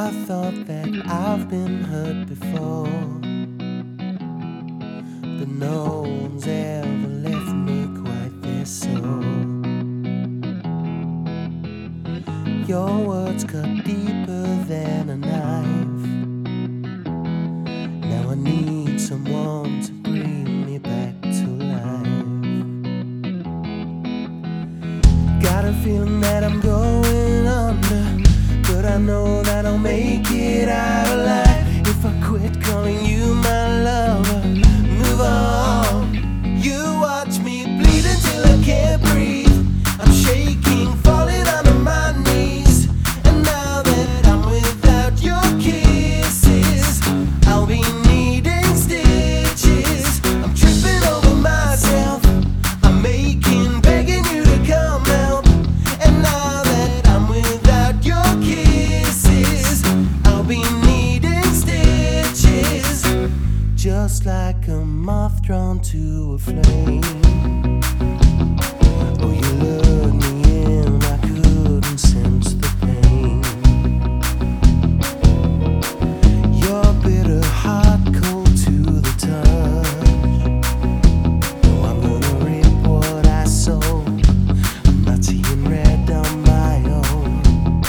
I thought that I've been hurt before, but no one's ever left me quite this sore. Your words cut deeper than a knife. Now I need someone to bring me back to life. Got a feeling that I'm going under, but I know that I'll make it out alive if I quit calling you my lover. Move on. You watch me bleed until I can't breathe. I'm shaking, falling onto my knees. And now that I'm without your kisses, I'll be needing stitches. I'm tripping over myself. I'm aching, begging you to come help. And now that I'm without your kisses, I'll be needing stitches. Just like a moth drawn to a flame. Oh, you lured me in, I couldn't sense the pain. Your bitter heart cold to the touch. Oh, I'm gonna reap what I sow. I'm not seeing red on my own.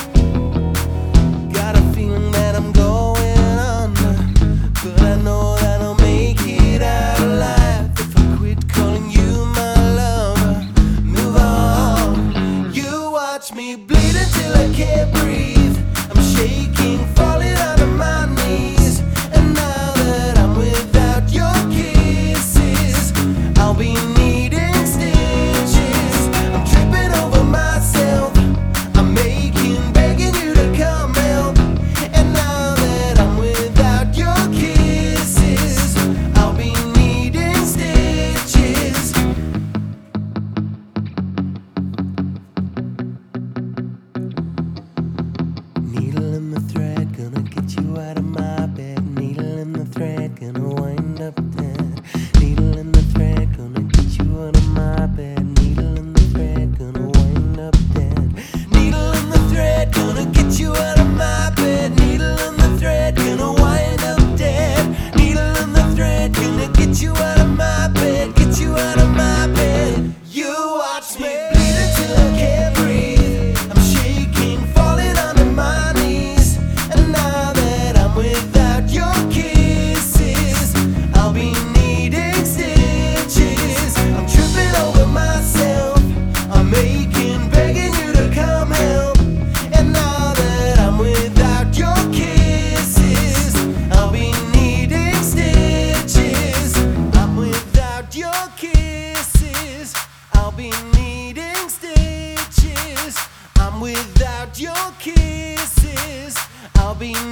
Got a feeling that I'm going under, but I know that I'll make it out alive if I quit calling you my lover. Move on. You watch me bleed until I can't breathe. I'm shaking, falling onto my knees. And now that I'm without your kisses, I'll be needing stitches. I'm tripping over myself. I'm aching, begging you to come help. And now that I'm without your kisses, I'll be needing stitches. Needle in the thread, gonna get you out of my bed. Needle in the thread, gonna wind up dead. Needle in the thread, gonna get you out of my bed. Needle in the thread, gonna wind up dead. Needle in the thread, gonna get you out of my bed. Needle in the thread, gonna wind up dead. Needle in the thread, gonna get you out of my bed. Get you out of my bed. You watch me bleed until I can't breathe. I'm shaking, falling onto my knees. And now that I'm without your kisses, I'll be needing stitches. I'm tripping over myself. I'm aching, begging you to come help. And now that I'm without your kisses, I'll be needing stitches. I'm without your kisses, I'll be needing stitches. I'm without your kisses, I'll be